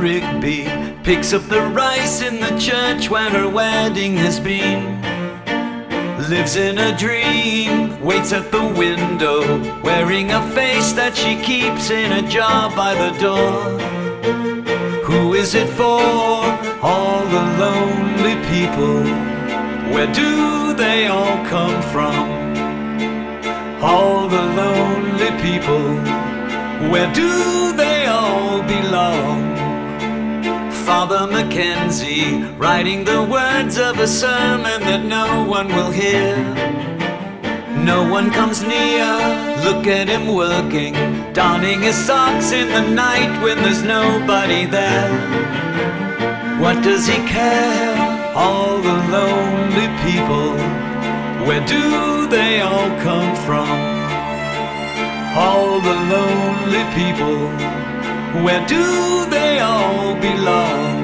Rigby picks up the rice in the church where her wedding has been. Lives in a dream, waits at the window, wearing a face that she keeps in a jar by the door. Who is it for? All the lonely people. Where do they all come from? All the lonely people. Where do they all belong? Father Mackenzie, writing the words of a sermon that no one will hear. No one comes near, look at him working, darning his socks in the night when there's nobody there. What does he care? All the lonely people. Where do they all come from? All the lonely people. Where do they all belong?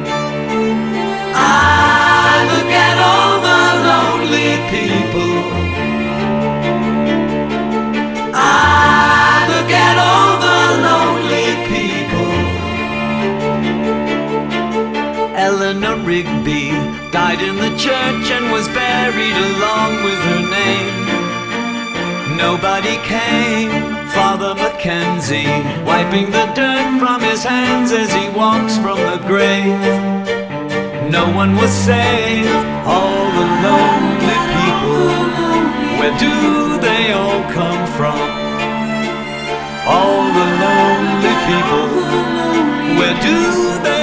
I look at all the lonely people. I look at all the lonely people. Eleanor Rigby died in the church and was buried along with her name. Nobody came. Father Mackenzie, wiping the dirt from his hands as he walks from the grave. No one was saved, all the lonely people. Where do they all come from? All the lonely people. Where do they